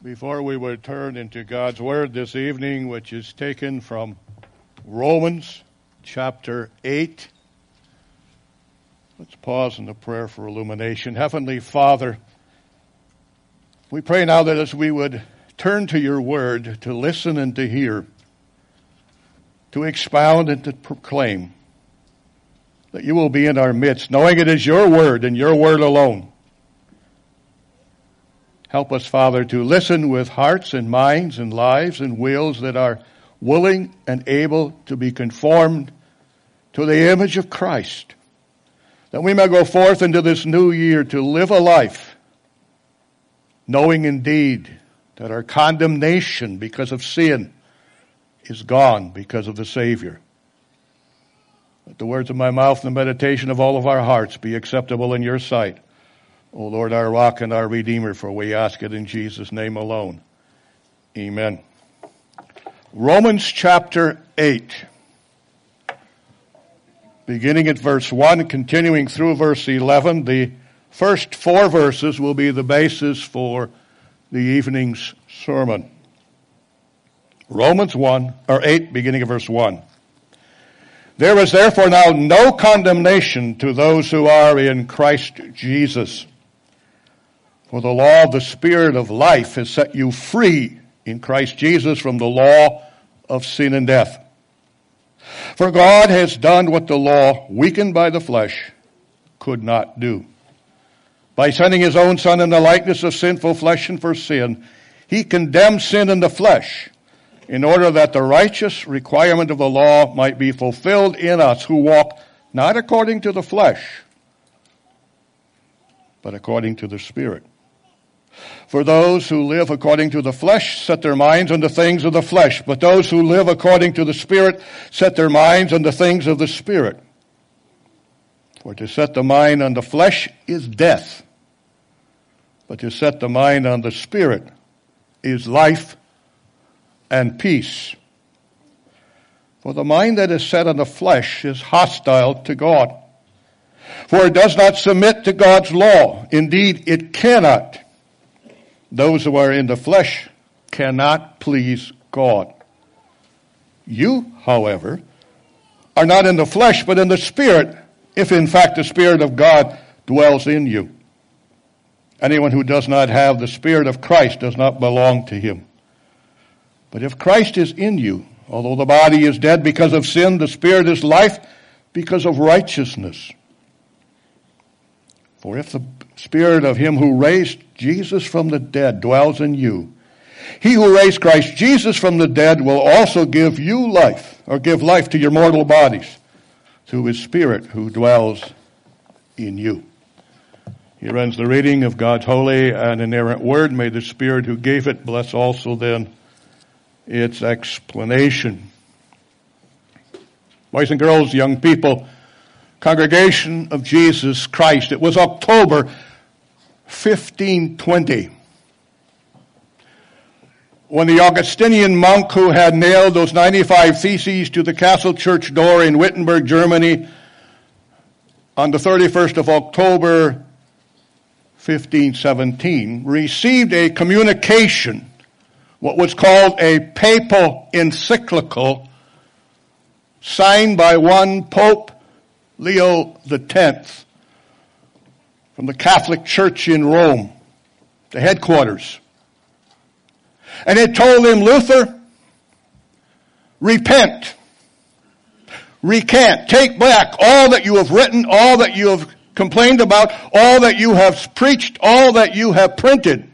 Before we would turn into God's Word this evening, which is taken from Romans chapter 8, let's pause in the prayer for illumination. Heavenly Father, we pray now that as we would turn to your Word, to listen and to hear, to expound and to proclaim, that you will be in our midst, knowing it is your Word and your Word alone. Help us, Father, to listen with hearts and minds and lives and wills that are willing and able to be conformed to the image of Christ, that we may go forth into this new year to live a life, knowing indeed that our condemnation because of sin is gone because of the Savior. Let the words of my mouth and the meditation of all of our hearts be acceptable in your sight, O Lord, our rock and our redeemer, for we ask it in Jesus' name alone. Amen. Romans chapter 8, beginning at verse 1, continuing through verse 11. The first 4 verses will be the basis for the evening's sermon. Romans 8, beginning of verse 1. There is therefore now no condemnation to those who are in Christ Jesus. For the law of the Spirit of life has set you free in Christ Jesus from the law of sin and death. For God has done what the law, weakened by the flesh, could not do. By sending his own Son in the likeness of sinful flesh and for sin, he condemned sin in the flesh, in order that the righteous requirement of the law might be fulfilled in us who walk not according to the flesh, but according to the Spirit. For those who live according to the flesh set their minds on the things of the flesh, but those who live according to the Spirit set their minds on the things of the Spirit. For to set the mind on the flesh is death, but to set the mind on the Spirit is life and peace. For the mind that is set on the flesh is hostile to God, for it does not submit to God's law. Indeed, it cannot. Those who are in the flesh cannot please God. You, however, are not in the flesh, but in the Spirit, if in fact the Spirit of God dwells in you. Anyone who does not have the Spirit of Christ does not belong to him. But if Christ is in you, although the body is dead because of sin, the Spirit is life because of righteousness. For if the Spirit of him who raised Jesus from the dead dwells in you, he who raised Christ Jesus from the dead will also give you life, or give life to your mortal bodies, through his Spirit who dwells in you. Here ends the reading of God's holy and inerrant word. May the Spirit who gave it bless also then its explanation. Boys and girls, young people, Congregation of Jesus Christ. It was October 1520 when the Augustinian monk who had nailed those 95 theses to the castle church door in Wittenberg, Germany on the 31st of October 1517 received a communication, what was called a papal encyclical, signed by one Pope Leo X, from the Catholic Church in Rome, the headquarters. And it told him, Luther, repent, recant, take back all that you have written, all that you have complained about, all that you have preached, all that you have printed.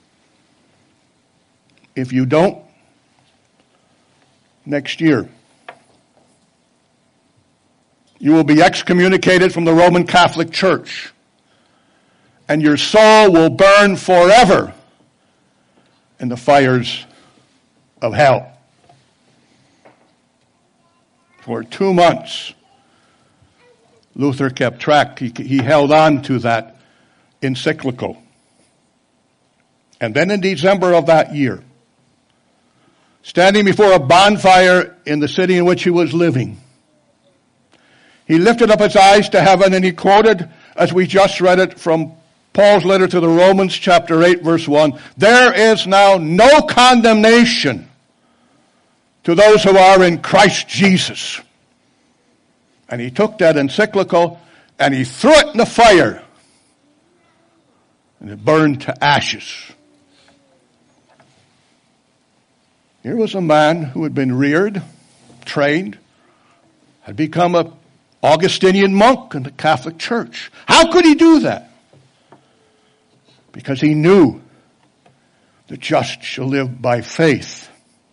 If you don't, next year, you will be excommunicated from the Roman Catholic Church, and your soul will burn forever in the fires of hell. For 2 months, Luther kept track. He held on to that encyclical. And then in December of that year, standing before a bonfire in the city in which he was living, he lifted up his eyes to heaven and he quoted, as we just read it from Paul's letter to the Romans, chapter 8, verse 1, there is now no condemnation to those who are in Christ Jesus. And he took that encyclical and he threw it in the fire. And it burned to ashes. Here was a man who had been reared, trained, had become an Augustinian monk in the Catholic Church. How could he do that? Because he knew the just shall live by faith.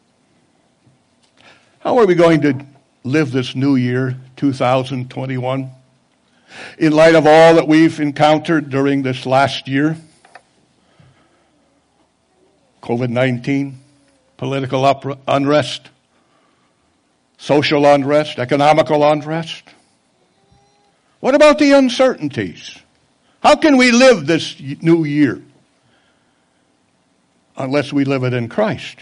How are we going to live this new year, 2021, in light of all that we've encountered during this last year? COVID-19, political unrest, social unrest, economical unrest. What about the uncertainties? How can we live this new year unless we live it in Christ?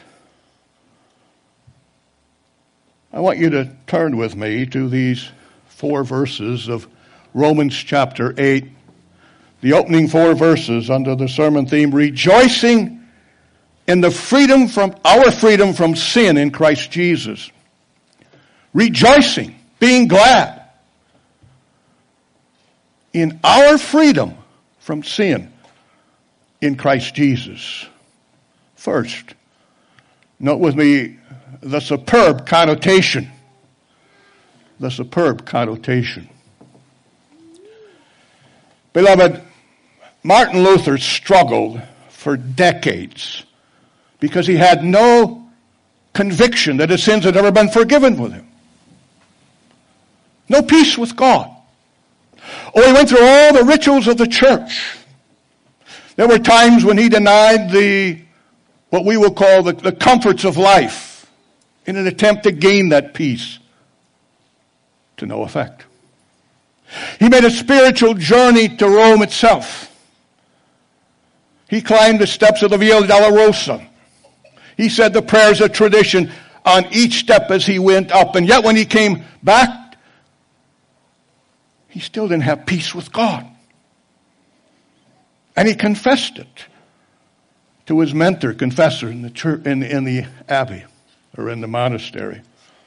I want you to turn with me to these 4 verses of Romans chapter 8, the opening 4 verses under the sermon theme, rejoicing in the freedom from our freedom from sin in Christ Jesus. Rejoicing, being glad in our freedom from sin in Christ Jesus. First, note with me the superb connotation. The superb connotation. Beloved, Martin Luther struggled for decades because he had no conviction that his sins had ever been forgiven with him. No peace with God. Oh, he went through all the rituals of the church. There were times when he denied what we will call the comforts of life in an attempt to gain that peace, to no effect. He made a spiritual journey to Rome itself. He climbed the steps of the Via Dolorosa. He said the prayers of tradition on each step as he went up. And yet when he came back, he still didn't have peace with God. And he confessed it to his mentor, confessor in the church, in the abbey or in the monastery.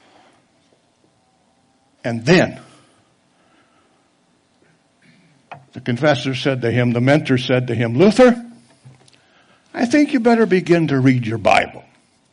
And then the confessor said to him, the mentor said to him, Luther, I think you better begin to read your Bible.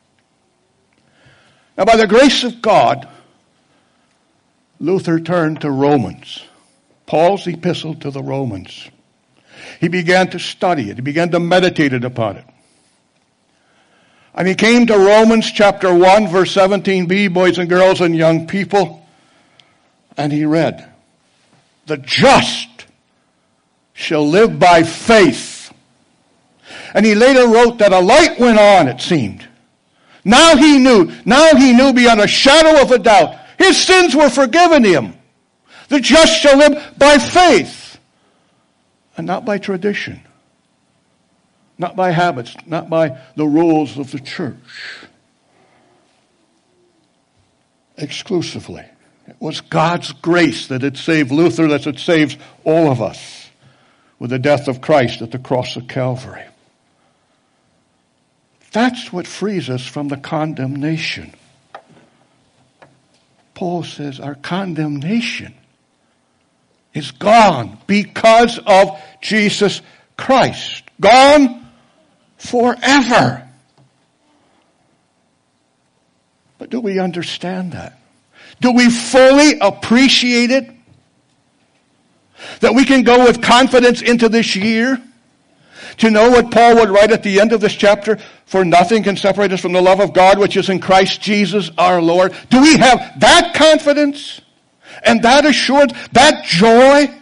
Now, by the grace of God, Luther turned to Romans, Paul's epistle to the Romans. He began to study it. He began to meditate upon it. And he came to Romans chapter 1, verse 17b, boys and girls and young people, and he read, the just shall live by faith. And he later wrote that a light went on, it seemed. Now he knew beyond a shadow of a doubt, his sins were forgiven him. The just shall live by faith and not by tradition, not by habits, not by the rules of the church. Exclusively. It was God's grace that had saved Luther, that it saves all of us with the death of Christ at the cross of Calvary. That's what frees us from the condemnation. Paul says our condemnation is gone because of Jesus Christ. Gone forever. But do we understand that? Do we fully appreciate it? That we can go with confidence into this year? To know what Paul would write at the end of this chapter, for nothing can separate us from the love of God which is in Christ Jesus our Lord. Do we have that confidence and that assurance, that joy?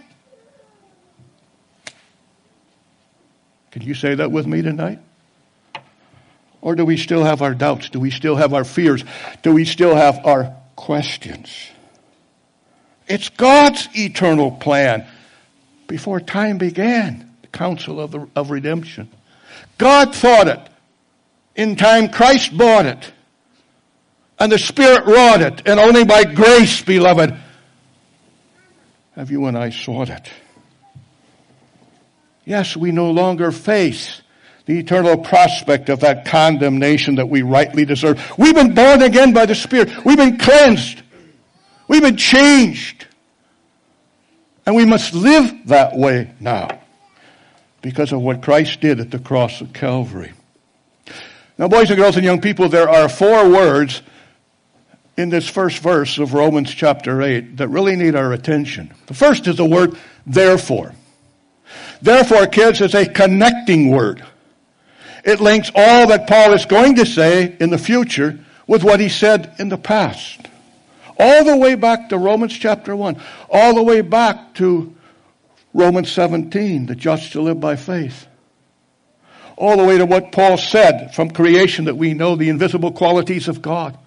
Can you say that with me tonight? Or do we still have our doubts? Do we still have our fears? Do we still have our questions? It's God's eternal plan before time began. Counsel of redemption. God thought it. In time, Christ bought it. And the Spirit wrought it. And only by grace, beloved, have you and I sought it. Yes, we no longer face the eternal prospect of that condemnation that we rightly deserve. We've been born again by the Spirit. We've been cleansed. We've been changed. And we must live that way now because of what Christ did at the cross of Calvary. Now, boys and girls and young people, there are 4 words in this first verse of Romans chapter 8 that really need our attention. The first is the word therefore. Therefore, kids, is a connecting word. It links all that Paul is going to say in the future with what he said in the past. All the way back to Romans chapter 1. All the way back to Romans 17, the just shall live by faith. All the way to what Paul said from creation, that we know the invisible qualities of God.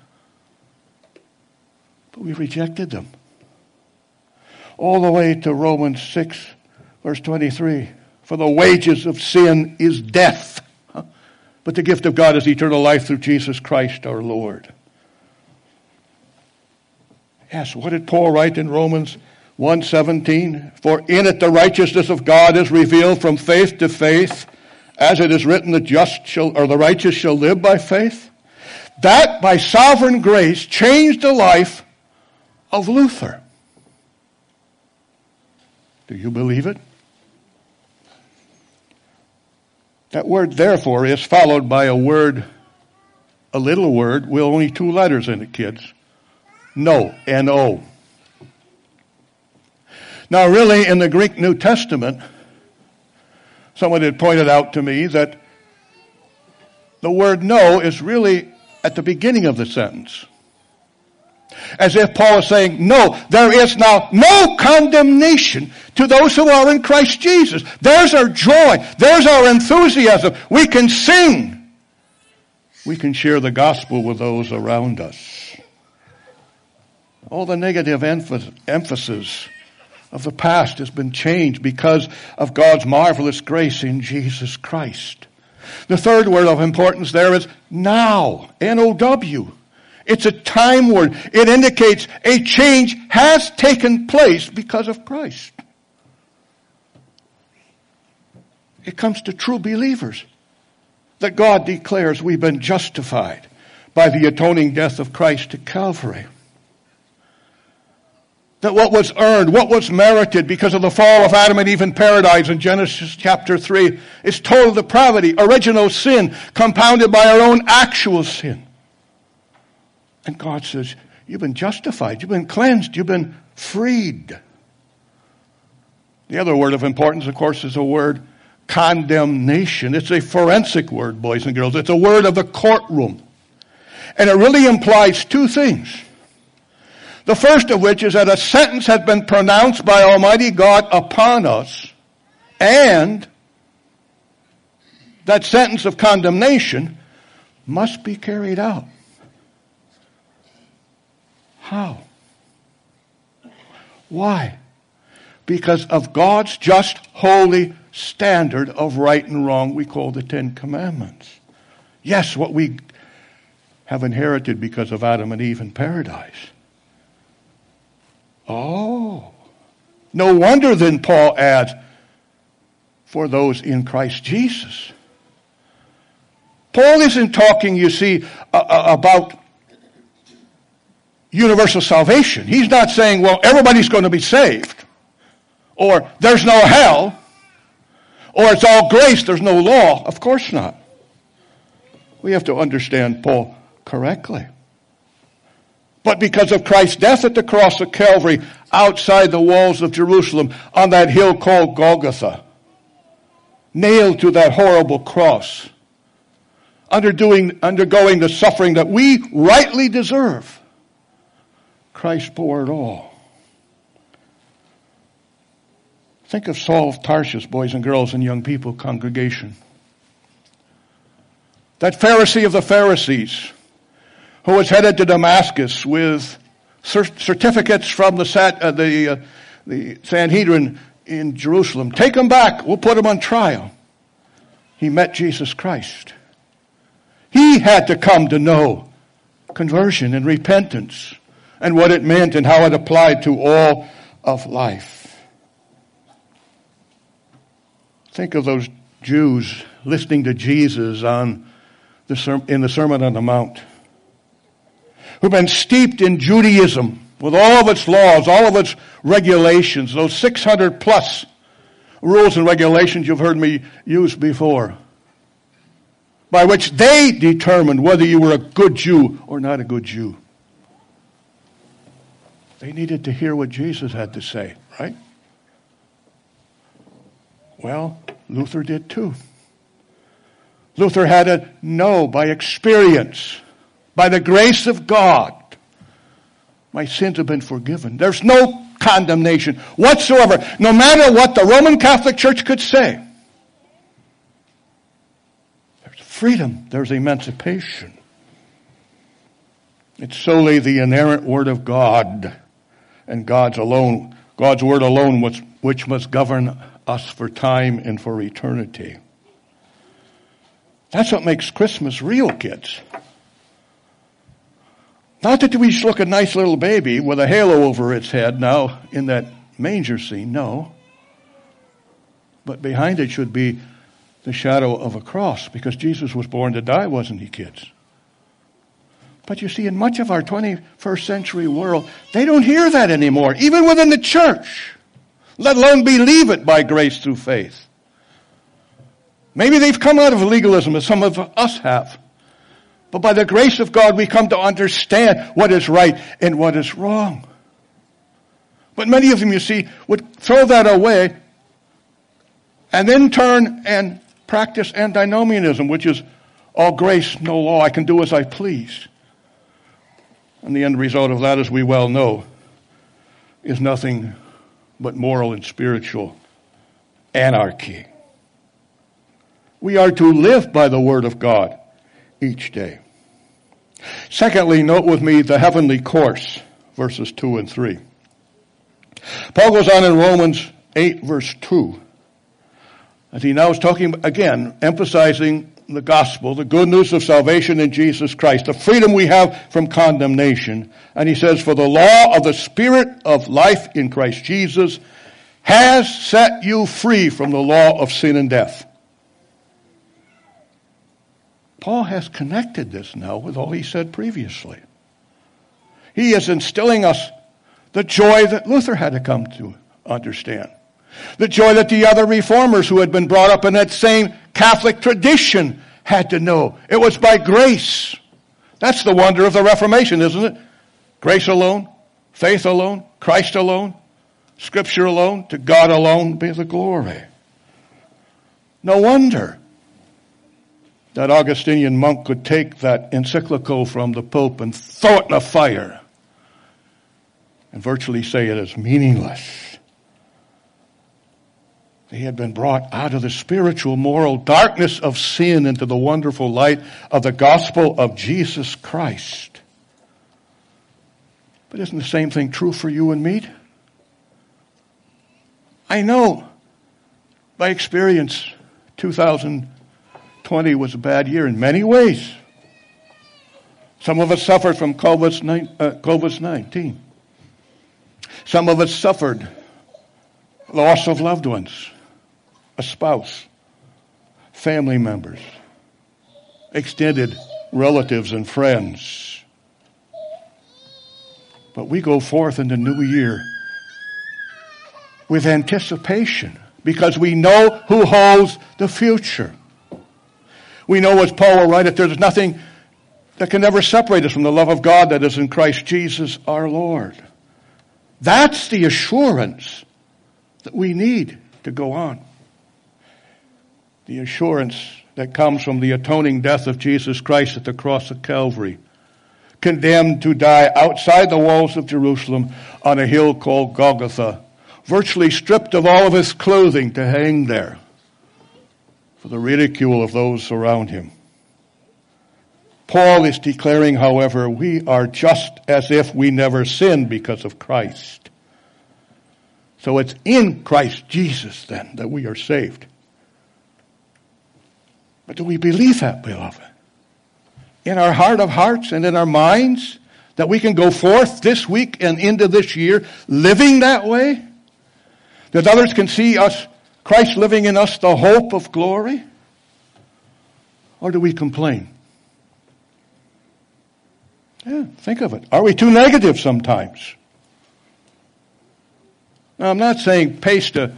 But we rejected them. All the way to Romans 6, verse 23. For the wages of sin is death. But the gift of God is eternal life through Jesus Christ our Lord. Yes, what did Paul write in Romans 1:17? For in it the righteousness of God is revealed from faith to faith, as it is written, the righteous shall live by faith. That by sovereign grace changed the life of Luther. Do you believe it? That word therefore is followed by a little word with only 2 letters in it, kids. No, N-O. Now really in the Greek New Testament, someone had pointed out to me that the word no is really at the beginning of the sentence. As if Paul is saying, no, there is now no condemnation to those who are in Christ Jesus. There's our joy. There's our enthusiasm. We can sing. We can share the gospel with those around us. All the negative emphasis of the past has been changed because of God's marvelous grace in Jesus Christ. The third word of importance there is now. N-O-W. It's a time word. It indicates a change has taken place because of Christ. It comes to true believers that God declares we've been justified by the atoning death of Christ at Calvary. That what was earned, what was merited because of the fall of Adam and Eve in paradise in Genesis chapter 3 is total depravity, original sin, compounded by our own actual sin. And God says, you've been justified, you've been cleansed, you've been freed. The other word of importance, of course, is the word condemnation. It's a forensic word, boys and girls. It's a word of the courtroom. And it really implies 2 things. The first of which is that a sentence has been pronounced by Almighty God upon us, and that sentence of condemnation must be carried out. How? Why? Because of God's just, holy standard of right and wrong we call the 10 Commandments. Yes, what we have inherited because of Adam and Eve in paradise. Oh, no wonder then Paul adds, for those in Christ Jesus. Paul isn't talking, you see, about universal salvation. He's not saying, well, everybody's going to be saved, or there's no hell, or it's all grace, there's no law. Of course not. We have to understand Paul correctly. But because of Christ's death at the cross of Calvary, outside the walls of Jerusalem, on that hill called Golgotha, nailed to that horrible cross, undergoing the suffering that we rightly deserve, Christ bore it all. Think of Saul of Tarsus, boys and girls and young people congregation. That Pharisee of the Pharisees, who was headed to Damascus with certificates from the Sanhedrin in Jerusalem. Take him back. We'll put him on trial. He met Jesus Christ. He had to come to know conversion and repentance and what it meant and how it applied to all of life. think of those Jews listening to Jesus in the Sermon on the Mount, who've been steeped in Judaism with all of its laws, all of its regulations, those 600 plus rules and regulations you've heard me use before, by which they determined whether you were a good Jew or not a good Jew. They needed to hear what Jesus had to say, right? Well, Luther did too. Luther had to know by experience, by the grace of God, my sins have been forgiven. There's no condemnation whatsoever, no matter what the Roman Catholic Church could say. There's freedom, there's emancipation. It's solely the inerrant Word of God and God's Word alone, which must govern us for time and for eternity. That's what makes Christmas real, kids. Not that we just look a nice little baby with a halo over its head now in that manger scene, no. But behind it should be the shadow of a cross, because Jesus was born to die, wasn't he, kids? But you see, in much of our 21st century world, they don't hear that anymore, even within the church, let alone believe it by grace through faith. Maybe they've come out of legalism, as some of us have. But by the grace of God, we come to understand what is right and what is wrong. But many of them, you see, would throw that away and then turn and practice antinomianism, which is all grace, no law. I can do as I please. And the end result of that, as we well know, is nothing but moral and spiritual anarchy. We are to live by the Word of God each day. Secondly, note with me the heavenly course, verses 2 and 3. Paul goes on in Romans 8, verse 2, as he now is talking again, emphasizing the gospel, the good news of salvation in Jesus Christ, the freedom we have from condemnation. And he says, for the law of the Spirit of life in Christ Jesus has set you free from the law of sin and death. Paul has connected this now with all he said previously. He is instilling us the joy that Luther had to come to understand. The joy that the other reformers who had been brought up in that same Catholic tradition had to know. It was by grace. That's the wonder of the Reformation, isn't it? Grace alone, faith alone, Christ alone, Scripture alone, to God alone be the glory. No wonder that Augustinian monk could take that encyclical from the Pope and throw it in a fire and virtually say it is meaningless. They had been brought out of the spiritual, moral darkness of sin into the wonderful light of the gospel of Jesus Christ. But isn't the same thing true for you and me? I know by experience 2020 was a bad year in many ways. Some of us suffered from COVID-19. Some of us suffered loss of loved ones, a spouse, family members, extended relatives and friends. But we go forth in the new year with anticipation because we know who holds the future. We know, as Paul will write, that there's nothing that can ever separate us from the love of God that is in Christ Jesus our Lord. That's the assurance that we need to go on. The assurance that comes from the atoning death of Jesus Christ at the cross of Calvary, condemned to die outside the walls of Jerusalem on a hill called Golgotha, virtually stripped of all of his clothing to hang there for the ridicule of those around him. Paul is declaring, however, we are just as if we never sinned because of Christ. So it's in Christ Jesus, then, that we are saved. But do we believe that, beloved? In our heart of hearts and in our minds, that we can go forth this week and into this year living that way? That others can see us Christ living in us the hope of glory? Or do we complain? Yeah, think of it. Are we too negative sometimes? Now, I'm not saying paste a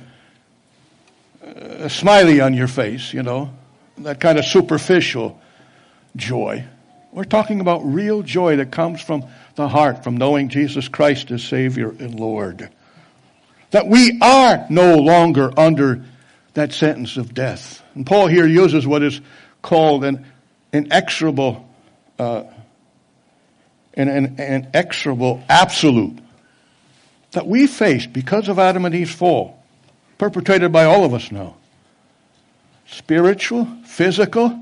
smiley on your face, that kind of superficial joy. We're talking about real joy that comes from the heart, from knowing Jesus Christ as Savior and Lord. That we are no longer under that sentence of death. And Paul here uses what is called an inexorable absolute that we faced because of Adam and Eve's fall, perpetrated by all of us now. Spiritual, physical,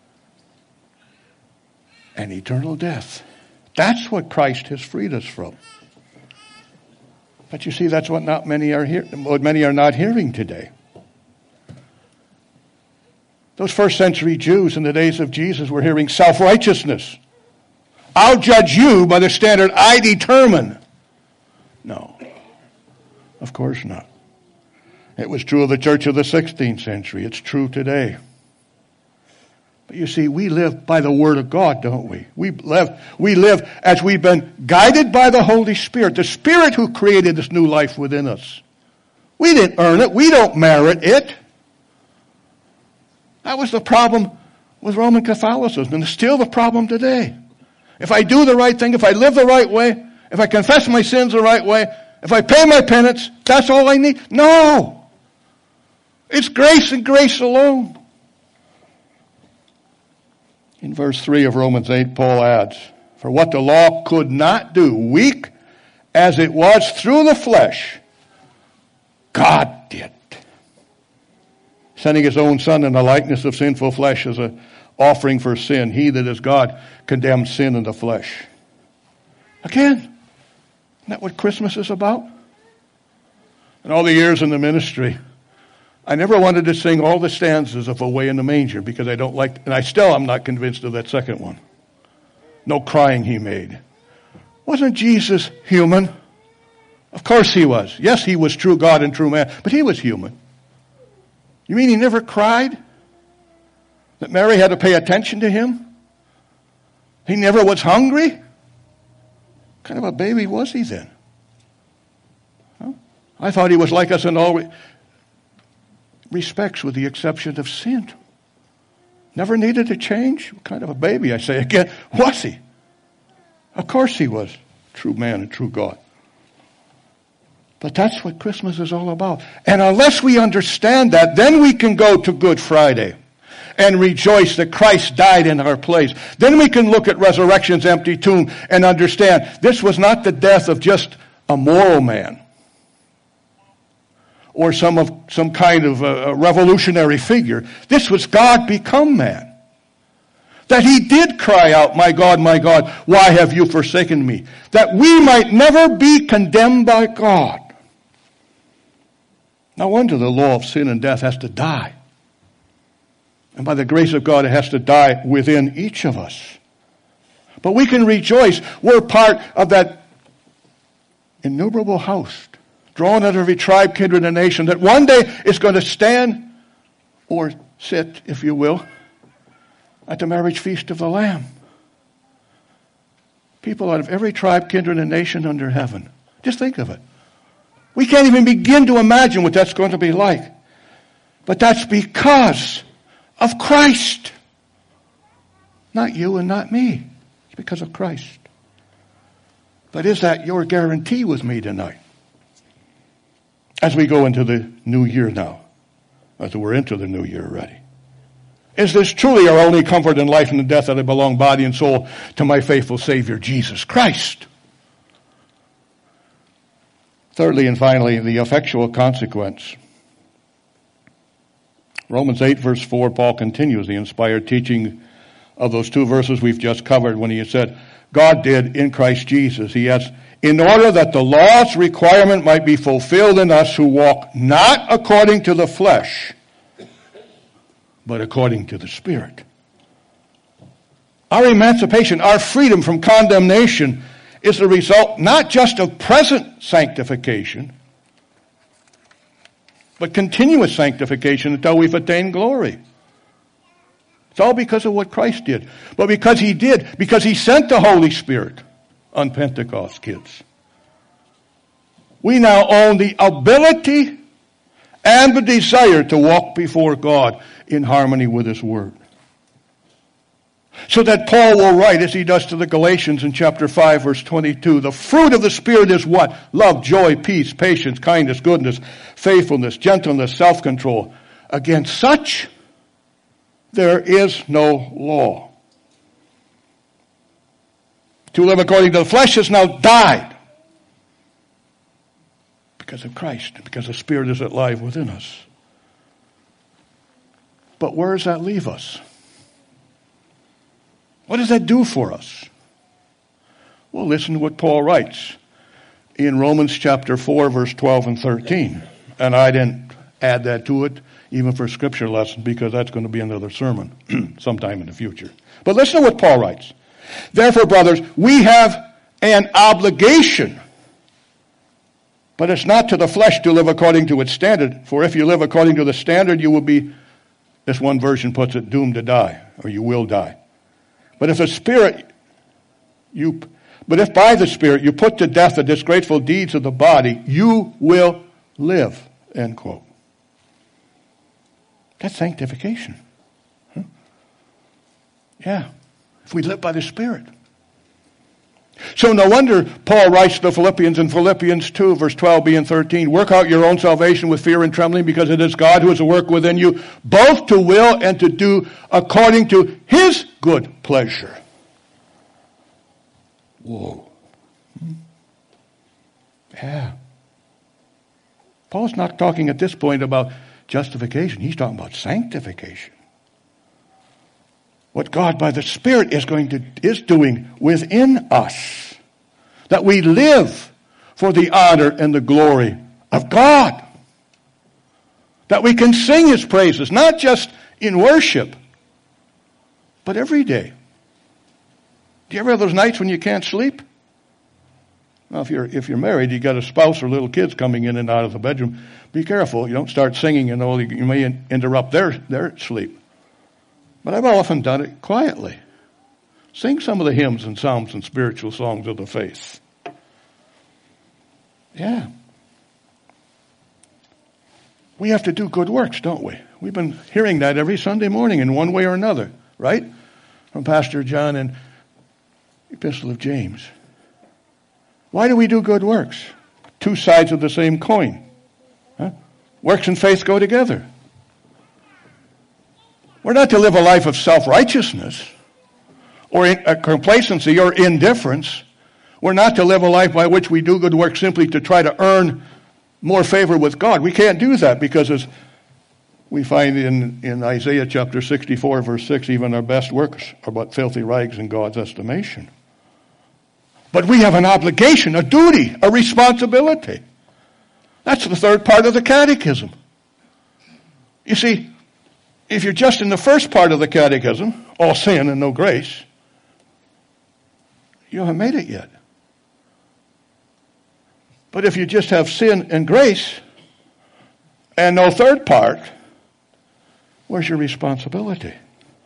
and eternal death. That's what Christ has freed us from. But you see, that's what many are not hearing today. Those first century Jews in the days of Jesus were hearing self-righteousness. I'll judge you by the standard I determine. No, of course not. It was true of the church of the 16th century. It's true today. But you see, we live by the Word of God, don't we? We live as we've been guided by the Holy Spirit, the Spirit who created this new life within us. We didn't earn it. We don't merit it. That was the problem with Roman Catholicism, and it's still the problem today. If I do the right thing, if I live the right way, if I confess my sins the right way, if I pay my penance, that's all I need. No! It's grace and grace alone. In verse 3 of Romans 8, Paul adds, for what the law could not do, weak as it was through the flesh, God did. Sending his own Son in the likeness of sinful flesh as an offering for sin. He that is God condemned sin in the flesh. Again, isn't that what Christmas is about? In all the years in the ministry, I never wanted to sing all the stanzas of Away in the Manger because I don't like, and I'm not convinced of that second one. No crying he made. Wasn't Jesus human? Of course he was. Yes, he was true God and true man, but he was human. You mean he never cried? That Mary had to pay attention to him? He never was hungry? What kind of a baby was he then? Huh? I thought he was like us in all respects with the exception of sin. Never needed to change? What kind of a baby, I say again, was he? Of course he was. True man and true God. But that's what Christmas is all about. And unless we understand that, then we can go to Good Friday and rejoice that Christ died in our place. Then we can look at resurrection's empty tomb and understand this was not the death of just a moral man or some kind of a revolutionary figure. This was God become man. That he did cry out, my God, why have you forsaken me? That we might never be condemned by God. No wonder the law of sin and death has to die. And by the grace of God, it has to die within each of us. But we can rejoice. We're part of that innumerable host, drawn out of every tribe, kindred, and nation, that one day is going to stand or sit, if you will, at the marriage feast of the Lamb. People out of every tribe, kindred, and nation under heaven. Just think of it. We can't even begin to imagine what that's going to be like. But that's because of Christ. Not you and not me. It's because of Christ. But is that your guarantee with me tonight? As we go into the new year now. As we're into the new year already. Is this truly our only comfort in life and in death, that I belong body and soul to my faithful Savior, Jesus Christ? Thirdly and finally, the effectual consequence. Romans 8 verse 4, Paul continues the inspired teaching of those two verses we've just covered when he said, God did in Christ Jesus. He adds, in order that the law's requirement might be fulfilled in us who walk not according to the flesh, but according to the Spirit. Our emancipation, our freedom from condemnation is the result not just of present sanctification, but continuous sanctification until we've attained glory. It's all because of what Christ did. But because he sent the Holy Spirit on Pentecost, kids, we now own the ability and the desire to walk before God in harmony with His Word. So that Paul will write, as he does to the Galatians in chapter 5, verse 22, the fruit of the Spirit is what? Love, joy, peace, patience, kindness, goodness, faithfulness, gentleness, self-control. Against such, there is no law. To live according to the flesh has now died because of Christ, because the Spirit is alive within us. But where does that leave us? What does that do for us? Well, listen to what Paul writes in Romans chapter 4, verse 12 and 13. And I didn't add that to it, even for a scripture lesson, because that's going to be another sermon sometime in the future. But listen to what Paul writes. Therefore, brothers, we have an obligation, but it's not to the flesh to live according to its standard. For if you live according to the standard, you will be, as one version puts it, doomed to die, or you will die. But if by the Spirit you put to death the disgraceful deeds of the body, you will live. End quote. That's sanctification. Huh? Yeah. If we live by the Spirit. So no wonder Paul writes to the Philippians in Philippians 2, verse 12b and 13, work out your own salvation with fear and trembling, because it is God who is at work within you, both to will and to do according to His good pleasure. Whoa. Yeah. Paul's not talking at this point about justification. He's talking about sanctification. What God by the Spirit is doing within us. That we live for the honor and the glory of God. That we can sing His praises, not just in worship, but every day. Do you ever have those nights when you can't sleep? Well, if you're married, you got a spouse or little kids coming in and out of the bedroom, be careful. You don't start singing, you may interrupt their sleep. But I've often done it quietly. Sing some of the hymns and psalms and spiritual songs of the faith. Yeah. We have to do good works, don't we? We've been hearing that every Sunday morning in one way or another, right? From Pastor John in Epistle of James. Why do we do good works? Two sides of the same coin. Huh? Works and faith go together. We're not to live a life of self-righteousness or complacency or indifference. We're not to live a life by which we do good work simply to try to earn more favor with God. We can't do that because, as we find in Isaiah chapter 64, verse 6, even our best works are but filthy rags in God's estimation. But we have an obligation, a duty, a responsibility. That's the third part of the catechism. You see, if you're just in the first part of the catechism, all sin and no grace, you haven't made it yet. But if you just have sin and grace and no third part, where's your responsibility?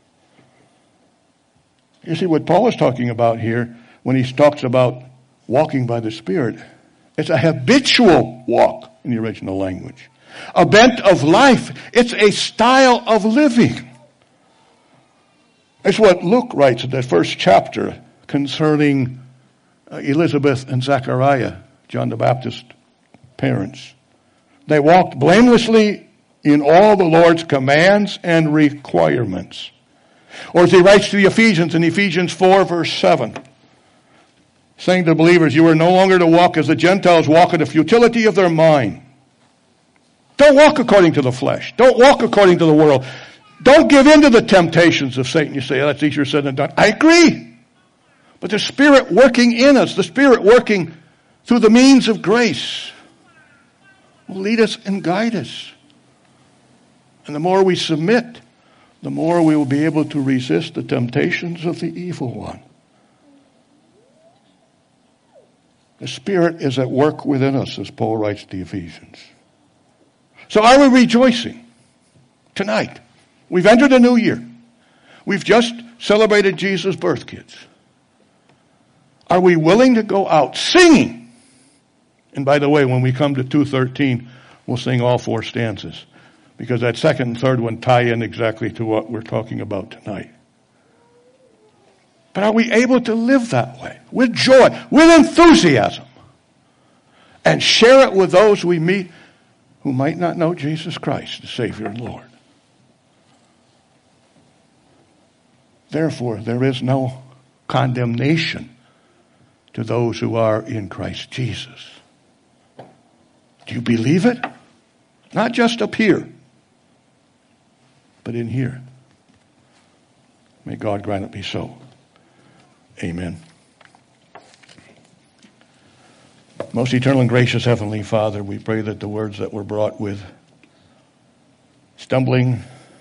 You see, what Paul is talking about here when he talks about walking by the Spirit, it's a habitual walk in the original language. A bent of life. It's a style of living. It's what Luke writes in that first chapter concerning Elizabeth and Zechariah, John the Baptist's parents. They walked blamelessly in all the Lord's commands and requirements. Or as he writes to the Ephesians in Ephesians 4, verse 7, saying to the believers, you are no longer to walk as the Gentiles walk in the futility of their mind. Don't walk according to the flesh. Don't walk according to the world. Don't give in to the temptations of Satan. You say, oh, that's easier said than done. I agree. But the Spirit working in us, the Spirit working through the means of grace, will lead us and guide us. And the more we submit, the more we will be able to resist the temptations of the evil one. The Spirit is at work within us, as Paul writes to the Ephesians. So are we rejoicing tonight? We've entered a new year. We've just celebrated Jesus' birth, kids. Are we willing to go out singing? And by the way, when we come to 2:13, we'll sing all 4 stanzas, because that second and third one tie in exactly to what we're talking about tonight. But are we able to live that way, with joy, with enthusiasm, and share it with those we meet who might not know Jesus Christ, the Savior and Lord? Therefore, there is no condemnation to those who are in Christ Jesus. Do you believe it? Not just up here, but in here. May God grant it be so. Amen. Most eternal and gracious Heavenly Father, we pray that the words that were brought with stumbling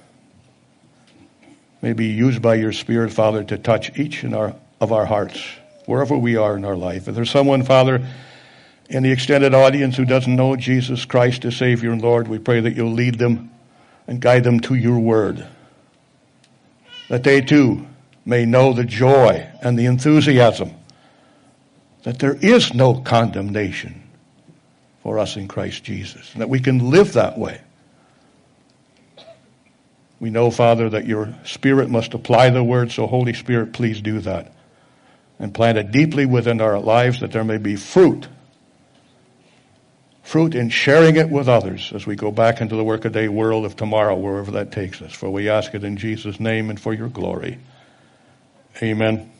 may be used by your Spirit, Father, to touch each of our hearts, wherever we are in our life. If there's someone, Father, in the extended audience who doesn't know Jesus Christ as Savior and Lord, we pray that you'll lead them and guide them to your word, that they too may know the joy and the enthusiasm that there is no condemnation for us in Christ Jesus, and that we can live that way. We know, Father, that your Spirit must apply the word, so Holy Spirit, please do that and plant it deeply within our lives, that there may be fruit in sharing it with others as we go back into the workaday world of tomorrow, wherever that takes us. For we ask it in Jesus' name and for your glory. Amen.